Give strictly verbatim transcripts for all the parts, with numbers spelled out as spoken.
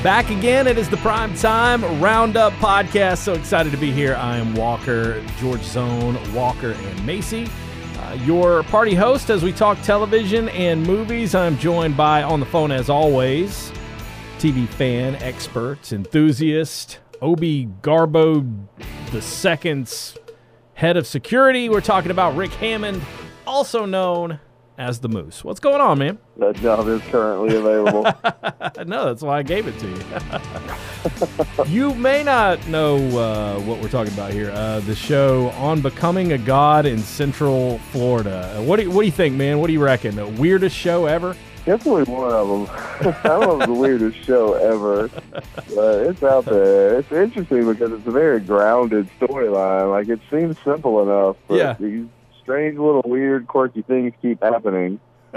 Back again. It is the Prime Time Roundup podcast. So excited to be here. I am Walker, George Zone, Walker, and Macy, uh, your party host as we talk television and movies. I'm joined by, on the phone as always, T V fan, expert, enthusiast, Obi Garbo the Second's head of security. We're talking about Rick Hammond, also known as the Moose. What's going on, man? That job is currently available. No, that's why I gave it to you. You may not know uh, what we're talking about here. Uh, the show On Becoming a God in Central Florida. Uh, what do you, what do you think, man? What do you reckon? The weirdest show ever? Definitely one of them. I don't know if it's the weirdest show ever, but it's out there. It's interesting because it's a very grounded storyline. Like, it seems simple enough, but yeah. these strange little weird, quirky things keep happening.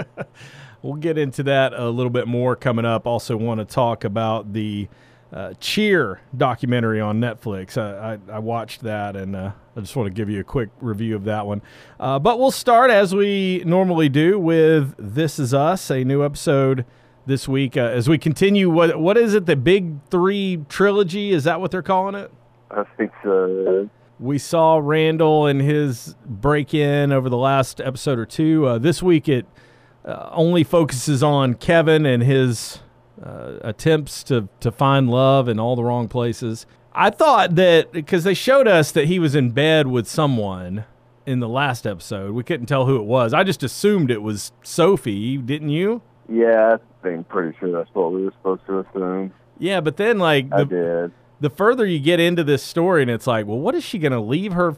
We'll get into that a little bit more coming up. Also want to talk about the uh, Cheer documentary on Netflix. I, I, I watched that, and uh, I just want to give you a quick review of that one. Uh, but we'll start, as we normally do, with This Is Us, a new episode this week. Uh, as we continue, what what is it, the Big Three Trilogy? Is that what they're calling it? I think so. We saw Randall and his break-in over the last episode or two. Uh, this week it uh, only focuses on Kevin and his uh, attempts to, to find love in all the wrong places. I thought that, because they showed us that he was in bed with someone in the last episode. We couldn't tell who it was. I just assumed it was Sophie, didn't you? Yeah, I think pretty sure that's what we were supposed to assume. Yeah, but then, like... The, I did. The further you get into this story, and it's like, well, what is she going to leave her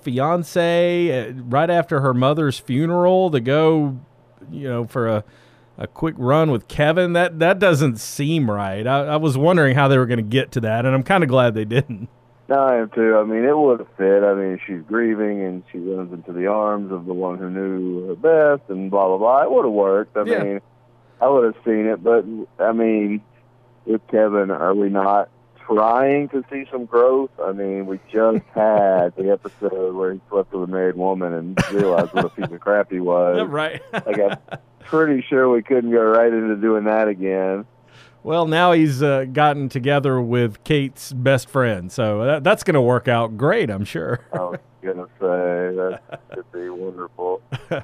fiance right after her mother's funeral to go, you know, for a, a quick run with Kevin? That that doesn't seem right. I, I was wondering how they were going to get to that, and I'm kind of glad they didn't. No, I am too. I mean, it would have fit. I mean, she's grieving, and she runs into the arms of the one who knew her best, and blah, blah, blah. It would have worked. I yeah. mean, I would have seen it, but, I mean, with Kevin, are we not trying to see some growth? I mean, we just had the episode where he slept with a married woman and realized what a piece of crap he was. Right. Like, I'm pretty sure we couldn't go right into doing that again. Well, now he's uh, gotten together with Kate's best friend, so that, that's going to work out great, I'm sure. I was going to say, that could be wonderful.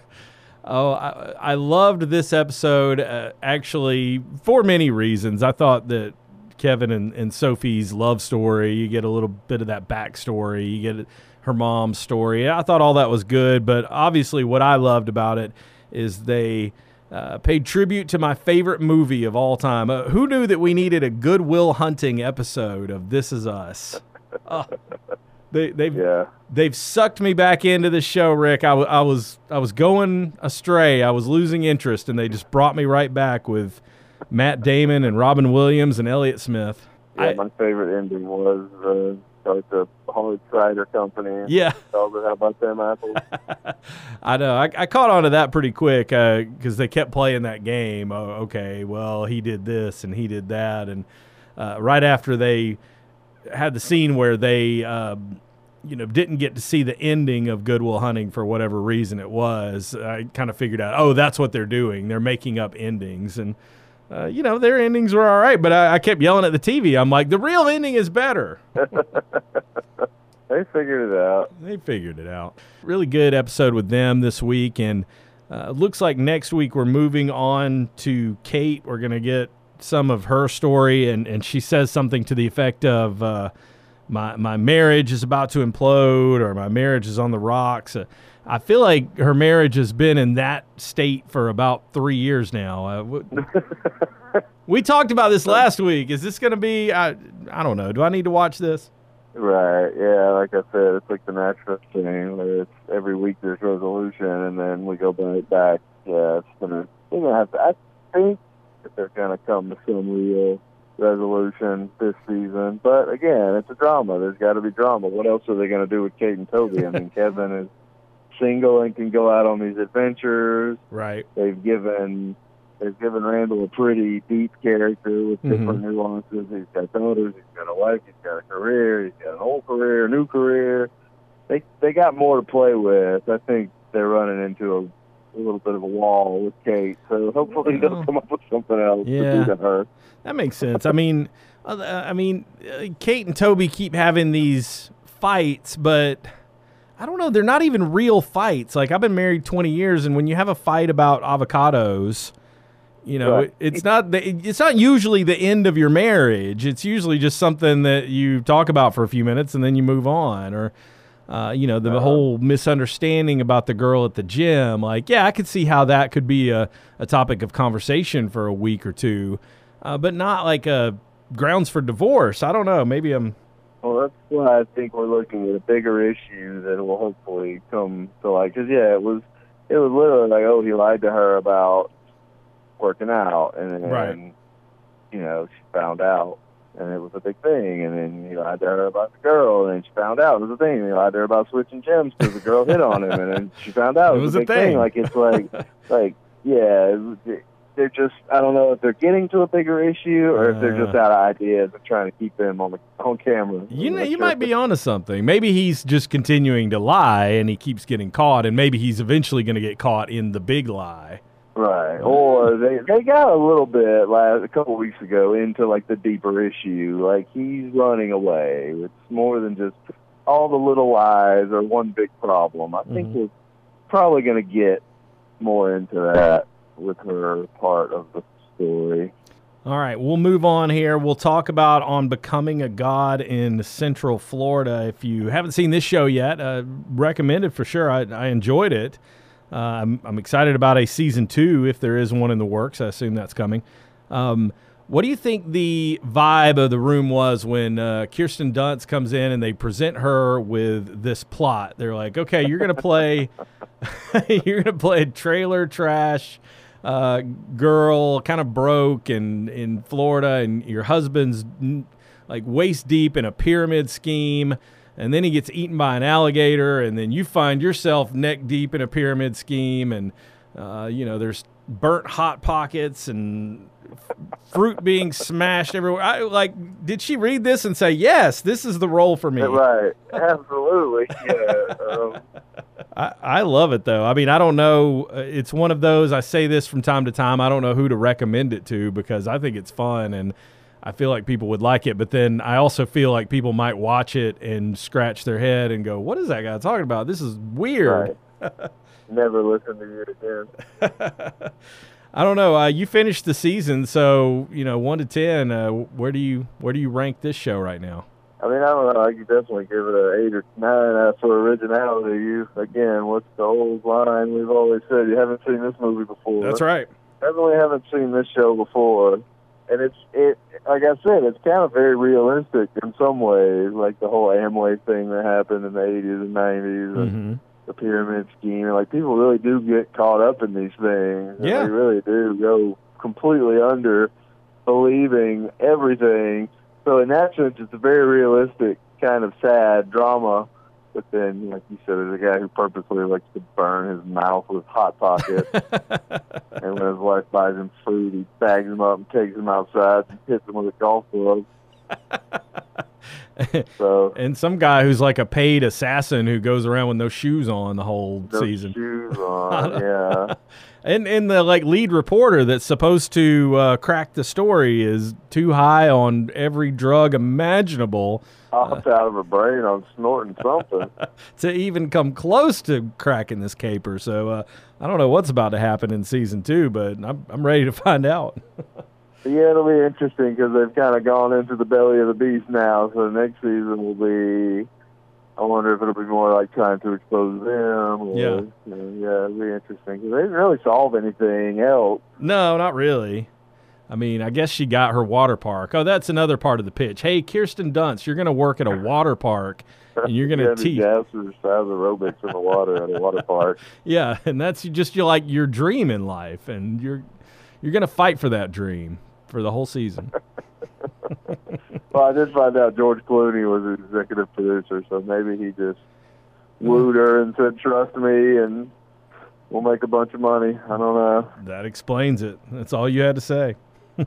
Oh, I, I loved this episode, uh, actually, for many reasons. I thought that Kevin and, and Sophie's love story, you get a little bit of that backstory, you get her mom's story. I thought all that was good, but obviously what I loved about it is they uh, paid tribute to my favorite movie of all time. Uh, who knew that we needed a Good Will Hunting episode of This Is Us? Oh, they, they've yeah. they've sucked me back into the show, Rick. I, w- I was I was going astray. I was losing interest, and they just brought me right back with Matt Damon and Robin Williams and Elliott Smith. Yeah, I, my favorite ending was uh, like the Hard Cider Company. Yeah. How about them apples? I know. I, I caught on to that pretty quick because uh, they kept playing that game. Oh, okay, well, he did this and he did that. And uh, right after they had the scene where they, uh, you know, didn't get to see the ending of Good Will Hunting for whatever reason it was, I kind of figured out, oh, that's what they're doing. They're making up endings. And Uh, you know, their endings were all right, but I, I kept yelling at the T V. I'm like, the real ending is better. They figured it out. They figured it out. Really good episode with them this week, and uh, looks like next week we're moving on to Kate. We're going to get some of her story, and, and she says something to the effect of, uh, my my marriage is about to implode, or my marriage is on the rocks. Uh, I feel like her marriage has been in that state for about three years now. Uh, w- we talked about this last week. Is this going to be, I, I don't know. Do I need to watch this? Right, yeah, like I said, it's like the natural thing where it's every week there's resolution, and then we go right back. Yeah, it's gonna, they're gonna have to, I think that they're gonna come to some real resolution this season. But again, it's a drama. There's got to be drama. What else are they gonna do with Kate and Toby? I mean, Kevin is single and can go out on these adventures. Right. They've given they've given Randall a pretty deep character with different mm-hmm. nuances. He's got daughters, he's got a wife, he's got a career, he's got an old career, a new career. They they got more to play with. I think they're running into a, a little bit of a wall with Kate. So hopefully they'll come up with something else yeah. to do to her. That makes sense. I mean, Uh, I mean, uh, Kate and Toby keep having these fights, but I don't know. They're not even real fights. Like, I've been married twenty years, and when you have a fight about avocados, you know, Right. it, it's not the, it's not usually the end of your marriage. It's usually just something that you talk about for a few minutes and then you move on. Or, uh, you know, the Uh-huh. whole misunderstanding about the girl at the gym. Like, yeah, I could see how that could be a, a topic of conversation for a week or two, uh, but not like a grounds for divorce. I don't know. Maybe I'm. Well, that's why I think we're looking at a bigger issue that will hopefully come to light. Because, yeah, it was, it was literally like, oh, he lied to her about working out, and then, Right. you know, she found out, and it was a big thing, and then he lied to her about the girl, and then she found out it was a thing, and he lied to her about switching gyms because the girl hit on him, and then she found out it was, a big thing. Like, it's like, like, yeah, it, they're just, I don't know if they're getting to a bigger issue or if they're just out of ideas and trying to keep them on the on camera. You know, you might be onto something. Maybe he's just continuing to lie and he keeps getting caught, and maybe he's eventually going to get caught in the big lie. Right. Or they they got a little bit last a couple weeks ago into like the deeper issue. Like, he's running away. It's more than just all the little lies or one big problem. I think Mm-hmm. we're probably going to get more into that with her part of the story. All right, we'll move on here. We'll talk about On Becoming a God in Central Florida. If you haven't seen this show yet, uh, recommend it for sure. I, I enjoyed it. Uh, I'm, I'm excited about a season two, if there is one in the works. I assume that's coming. Um, what do you think the vibe of the room was when uh, Kirsten Dunst comes in and they present her with this plot? They're like, okay, you're going to play you're going to play a trailer trash uh, girl, kind of broke and in Florida, and your husband's mm, like waist deep in a pyramid scheme. And then he gets eaten by an alligator, and then you find yourself neck deep in a pyramid scheme, and uh, you know, there's burnt hot pockets and f- fruit being smashed everywhere. I, like, did she read this and say, "Yes, this is the role for me"? Right. Absolutely. Yeah. Um, I, I love it though. I mean, I don't know. Uh, It's one of those. I say this from time to time. I don't know who to recommend it to because I think it's fun and I feel like people would like it, but then I also feel like people might watch it and scratch their head and go, what is that guy talking about? This is weird. Right. Never listen to you again. I don't know. Uh, you finished the season, so, you know, one to ten, uh, where do you where do you rank this show right now? I mean, I don't know. I could definitely give it an eight or nine uh, for originality. You, again, what's the old line we've always said? You haven't seen this movie before. That's right. Definitely haven't seen this show before. And it's, it, like I said, it's kind of very realistic in some ways, like the whole Amway thing that happened in the eighties and nineties, and Mm-hmm. the pyramid scheme. And, like, people really do get caught up in these things. And Yeah. they really do go completely under believing everything. So in that sense, it's a very realistic, kind of sad drama. But then, like you said, there's a guy who purposely likes to burn his mouth with Hot Pockets. And when his wife buys him food, he bags him up and takes him outside and hits him with a golf glove. So And some guy who's like a paid assassin who goes around with no shoes on the whole no season. shoes on, yeah. And and the like lead reporter that's supposed to uh, crack the story is too high on every drug imaginable Hopped out of her brain on snorting something. to even come close to cracking this caper. So uh, I don't know what's about to happen in season two, but I'm I'm ready to find out. Yeah, it'll be interesting because they've kind of gone into the belly of the beast now. So the next season will be, I wonder if it'll be more like trying to expose them. Or, Yeah. You know, yeah, it'll be interesting because they didn't really solve anything else. No, not really. I mean, I guess she got her water park. Oh, that's another part of the pitch. Hey, Kirsten Dunst, you're going to work at a water park, and you're going to Yeah, teach. the exercise aerobics in the water at a water park. Yeah, and that's just your, like your dream in life, and you're you're going to fight for that dream for the whole season. Well, I did find out George Clooney was the executive producer, so maybe he just wooed her and said, "Trust me, and we'll make a bunch of money." I don't know. That explains it. That's all you had to say.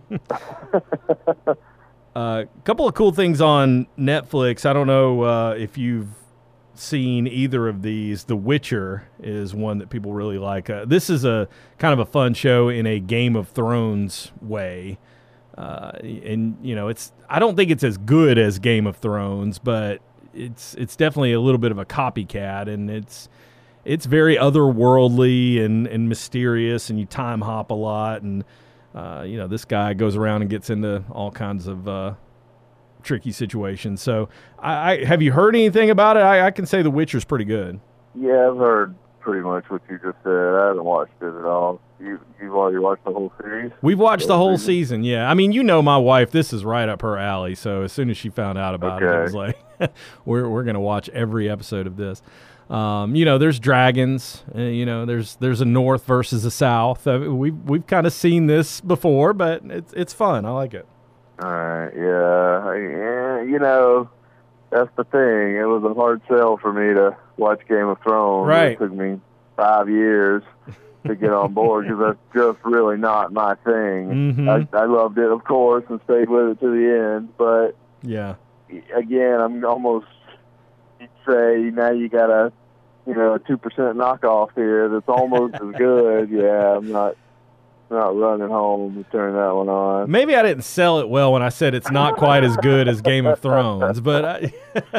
A uh, couple of cool things on Netflix. I don't know uh, if you've seen either of these. The Witcher is one that people really like. Uh, this is a kind of a fun show in a Game of Thrones way. Uh, and you know, it's I don't think it's as good as Game of Thrones, but it's it's definitely a little bit of a copycat, and it's it's very otherworldly and, and mysterious, and you time hop a lot, and uh, you know, this guy goes around and gets into all kinds of uh, tricky situations. So, I, I have you heard anything about it? I, I can say The Witcher's pretty good. Yeah, I've heard pretty much what you just said. I haven't watched it at all. You, you've already watched the whole series? We've watched the whole season, yeah. I mean, you know my wife, this is right up her alley, so as soon as she found out about okay. it, it was like, we're we're going to watch every episode of this. Um, you know, there's dragons, uh, you know, there's there's a north versus a south. Uh, we've, we've kind of seen this before, but it's it's fun. I like it. All right, yeah. yeah. You know, that's the thing. It was a hard sell for me to watch Game of Thrones. Right. It took me five years to get on board because that's just really not my thing. Mm-hmm. I, I loved it, of course, and stayed with it to the end. But yeah, again, I'm almost you'd say now you got a you know a two percent knockoff here that's almost as good. Yeah, I'm not not running home to turn that one on. Maybe I didn't sell it well when I said it's not quite as good as Game of Thrones, but I,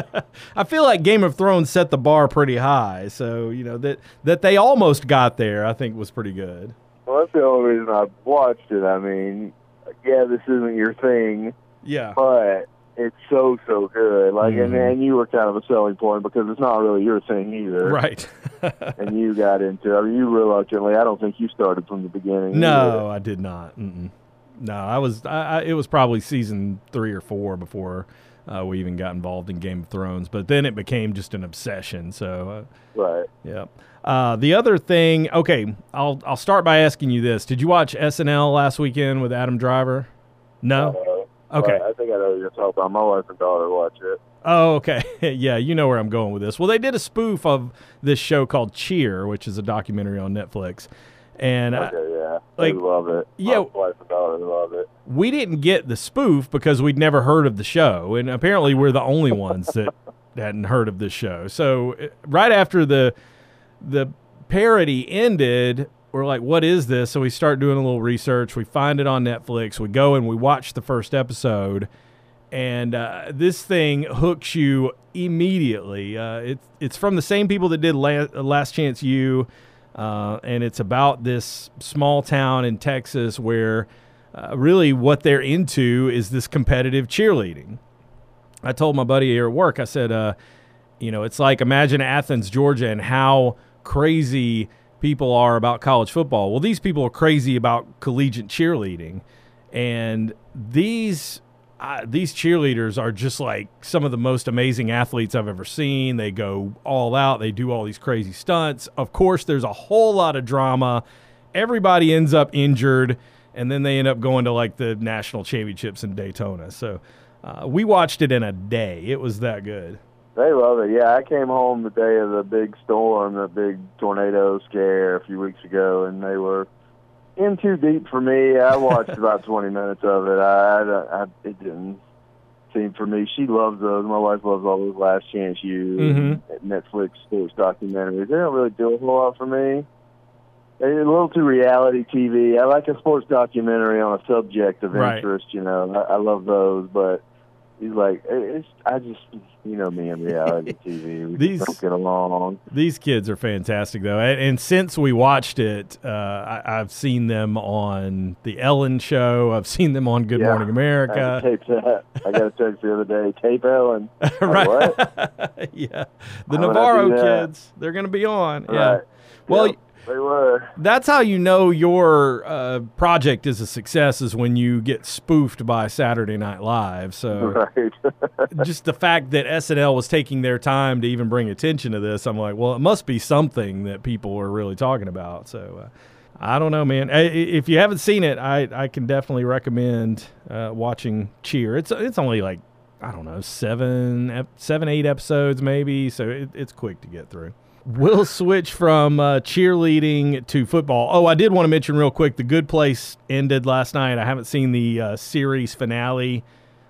I feel like Game of Thrones set the bar pretty high. So, you know, that that they almost got there, I think was pretty good. Well, that's the only reason I've watched it. I mean, yeah, this isn't your thing. Yeah. But it's so, so good. Like, mm-hmm. and, and you were kind of a selling point because it's not really your thing either. Right. And you got into it. I mean, you reluctantly, I don't think you started from the beginning. No, either. I did not. Mm-mm. No, I was, I, I, it was probably season three or four before uh, we even got involved in Game of Thrones. But then it became just an obsession. So, uh, right. Yeah. Uh, the other thing, okay, I'll I'll start by asking you this. Did you watch S N L last weekend with Adam Driver? No? Uh, Okay. I think I know what you're talking about. My wife and daughter watch it. Oh, okay. Yeah, you know where I'm going with this. Well, they did a spoof of this show called Cheer, which is a documentary on Netflix. And okay, uh, yeah. like, they love it. Yeah. My wife and daughter love it. We didn't get the spoof because we'd never heard of the show. And apparently we're the only ones that hadn't heard of this show. So uh, right after the the parody ended, we're like, what is this? So we start doing a little research. We find it on Netflix. We go and we watch the first episode. And uh, this thing hooks you immediately. Uh, it's it's from the same people that did La- Last Chance U. Uh, and it's about this small town in Texas where uh, really what they're into is this competitive cheerleading. I told my buddy here at work, I said, uh, you know, it's like imagine Athens, Georgia, and how crazy people are about college football. Well, these people are crazy about collegiate cheerleading, and these uh, these cheerleaders are just like some of the most amazing athletes I've ever seen. They go all out. They do all these crazy stunts. Of course, there's a whole lot of drama. Everybody ends up injured, and then they end up going to like the national championships in Daytona. So uh, we watched it in a day. It was that good. They love it. Yeah, I came home the day of the big storm, the big tornado scare a few weeks ago, and they were in too deep for me. I watched about twenty minutes of it. I, I, I it didn't seem for me. She loves those. My wife loves all those Last Chance U, mm-hmm. Netflix sports documentaries. They don't really do a whole lot for me. They're a little too reality T V. I like a sports documentary on a subject of right. interest. You know, I, I love those, but. He's like, it's, I just, you know me and reality T V. We these, don't get along. These kids are fantastic, though. And, and since we watched it, uh, I, I've seen them on The Ellen Show. I've seen them on Good yeah, Morning America. I taped that. I got a text the other day. Tape Ellen. Right. Like, what? Yeah. The How Navarro kids. They're going to be on. Right. Yeah. Well, yep. They were. That's how you know your uh, project is a success is when you get spoofed by Saturday Night Live. So right. just the fact that S N L was taking their time to even bring attention to this, I'm like, well, it must be something that people are really talking about. So uh, I don't know, man. If you haven't seen it, I, I can definitely recommend uh, watching Cheer. It's it's only like, I don't know, seven, seven eight episodes maybe, so it, it's quick to get through. We'll switch from uh, cheerleading to football. Oh, I did want to mention real quick, The Good Place ended last night. I haven't seen the uh, series finale,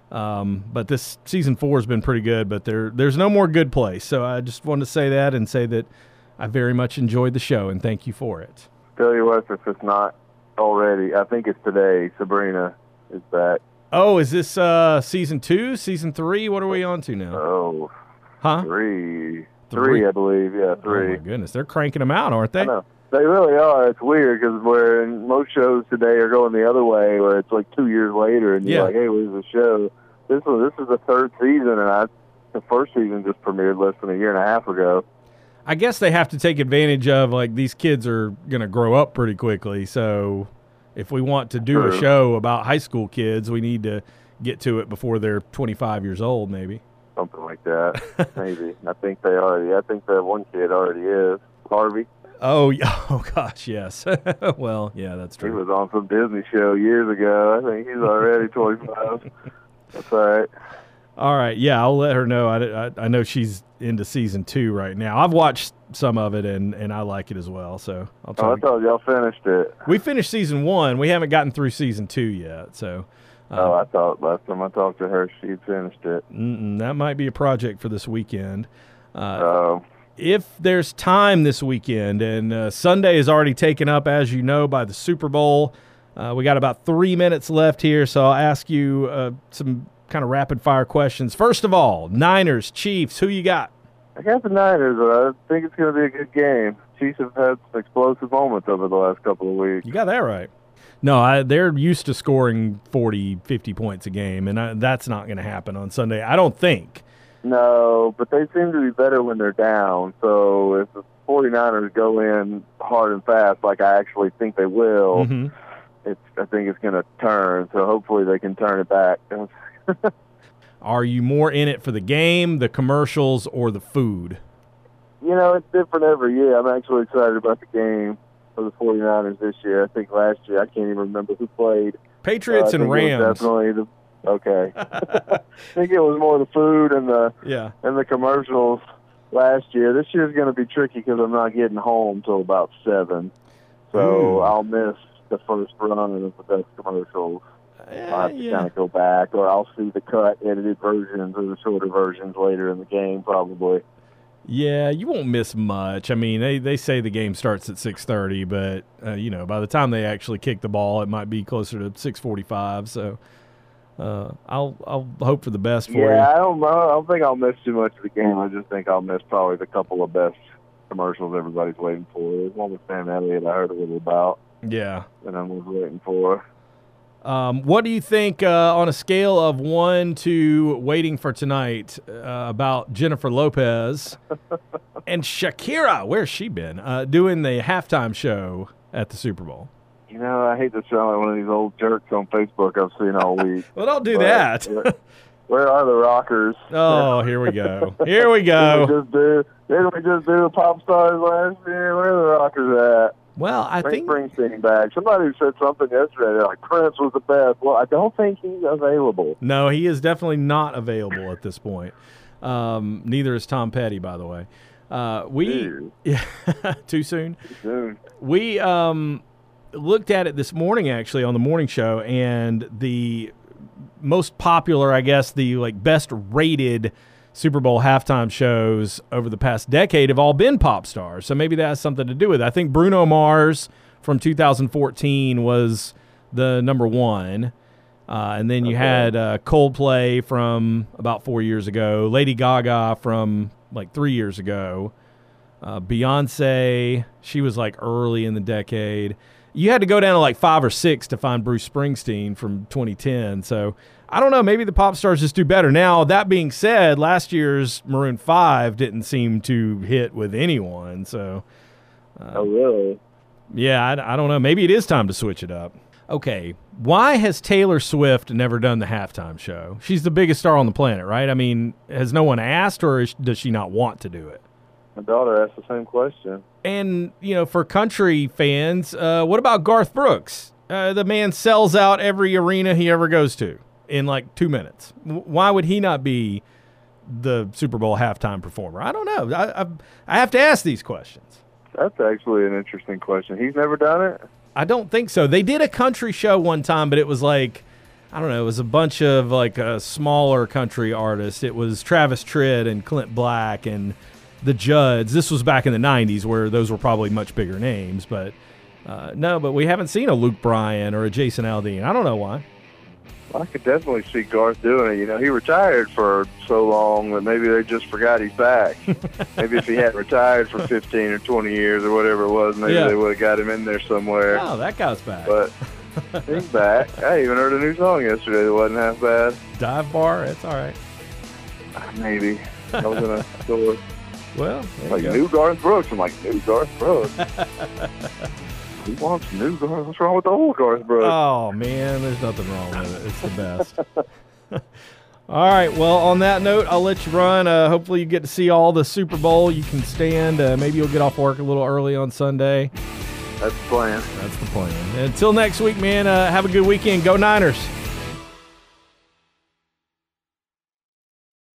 um, but this season four has been pretty good, but there there's no more Good Place. So I just wanted to say that and say that I very much enjoyed the show, and thank you for it. Tell you what, if it's not already, I think it's today, Sabrina is back. Oh, is this uh, season two, season three? What are we on to now? Oh, huh? Three. Three, three I believe. Yeah, three. Oh, my goodness. They're cranking them out, aren't they? I know. They really are. It's weird because where most shows today are going the other way, where it's like two years later, and you're Yeah. like, "Hey, where's the show?" This was this is the third season, and I the first season just premiered less than a year and a half ago. I guess they have to take advantage of, like, these kids are going to grow up pretty quickly. So if we want to do True. a show about high school kids, we need to get to it before they're twenty-five years old, maybe. Something like that, maybe. I think they already. I think that one kid already is Harvey. Oh, yeah. Oh gosh, yes. Well, yeah, that's He true. was on some Disney show years ago. I think he's already twenty-five. That's all right. All right, yeah, I'll let her know. I, I, I know she's into season two right now. I've watched some of it, and, and I like it as well, so I'll try Oh, I to- thought y'all finished it. We finished season one. We haven't gotten through season two yet, so uh, Oh, I thought last time I talked to her, she'd finished it. mm-mm, that might be a project for this weekend. Uh, Oh, if there's time this weekend, and uh, Sunday is already taken up, as you know, by the Super Bowl, uh, we got about three minutes left here, so I'll ask you uh, some kind of rapid-fire questions. First of all, Niners, Chiefs, who you got? I got the Niners, but I think it's going to be a good game. Chiefs have had some explosive moments over the last couple of weeks. You got that right. No, I, they're used to scoring forty, fifty points a game, and I, that's not going to happen on Sunday, I don't think. No, but they seem to be better when they're down. So if the 49ers go in hard and fast, like I actually think they will, hmm it's I think it's going to turn. So hopefully they can turn it back. Are you more in it for the game, the commercials, or the food? You know, it's different every year. I'm actually excited about the game for the 49ers this year. I think last year, I can't even remember who played. Patriots Uh, I and think it was Rams. Definitely the okay. I think it was more the food and the Yeah. and the commercials last year. This year's going to be tricky because I'm not getting home till about seven, so Ooh. I'll miss the first run of the best commercials. Eh, I'll have to yeah. kind of go back, or I'll see the cut, edited versions or the shorter versions later in the game, probably. Yeah, you won't miss much. I mean, they, they say the game starts at six thirty, but, uh, you know, by the time they actually kick the ball, it might be closer to six forty-five. So uh, I'll I'll hope for the best for Yeah, you. I don't know. I don't think I'll miss too much of the game. I just think I'll miss probably the couple of best commercials everybody's waiting for. There's one with Sam Elliott I heard a little about Yeah. that I was waiting for. Um, what do you think uh, on a scale of one to waiting for tonight uh, about Jennifer Lopez and Shakira? Where's she been? Uh, doing the halftime show at the Super Bowl. You know, I hate to sound like one of these old jerks on Facebook I've seen all week. Well, don't do but that. Where, where are the rockers? Oh, here we go. Here we Didn't we go. just do, didn't we just do the pop stars last year? Where are the rockers at? Well, I Bring think Springsteen back. Somebody said something yesterday. They're like, Prince was the best. Well, I don't think he's available. no, he is definitely not available at this point. Um, neither is Tom Petty, by the way. Uh, we Dude, yeah, too soon. dude. We um, looked at it this morning, actually, on the morning show, and the most popular, I guess, the like best rated Super Bowl halftime shows over the past decade have all been pop stars. So maybe that has something to do with it. I think Bruno Mars from two thousand fourteen was the number one. Uh, and then you Okay. had uh, Coldplay from about four years ago, Lady Gaga from like three years ago, uh, Beyonce, she was like early in the decade. You had to go down to like five or six to find Bruce Springsteen from twenty ten. So I don't know, maybe the pop stars just do better. Now, that being said, last year's Maroon five didn't seem to hit with anyone. So, uh, Oh, really? yeah, I, I don't know. Maybe it is time to switch it up. Okay, why has Taylor Swift never done the halftime show? She's the biggest star on the planet, right? I mean, has no one asked, or is, does she not want to do it? My daughter asked the same question. And, you know, for country fans, uh, what about Garth Brooks? Uh, the man sells out every arena he ever goes to in like two minutes. W- why would he not be the Super Bowl halftime performer? I don't know. I, I, I have to ask these questions. That's actually an interesting question. He's never done it? I don't think so. They did a country show one time, but it was like, I don't know, it was a bunch of like uh, smaller country artists. It was Travis Tritt and Clint Black and the Judds. This was back in the nineties where those were probably much bigger names. But uh, no, but we haven't seen a Luke Bryan or a Jason Aldean. I don't know why. I could definitely see Garth doing it. You know, he retired for so long that maybe they just forgot he's back. Maybe if he hadn't retired for fifteen or twenty years or whatever it was, maybe Yeah. they would have got him in there somewhere. Oh, that guy's back. But he's back. I even heard a new song yesterday that wasn't half bad. Dive bar, it's all right. Maybe. I was in a store. Well, there Like, you go. new Garth Brooks. I'm like, new Garth Brooks? Who wants new Garth? What's wrong with the old Garth Brooks? Oh, man, there's nothing wrong with it. It's the best. All right, well, on that note, I'll let you run. Uh, hopefully you get to see all the Super Bowl. You can stand. Uh, maybe you'll get off work a little early on Sunday. That's the plan. That's the plan. Until next week, man, uh, have a good weekend. Go Niners.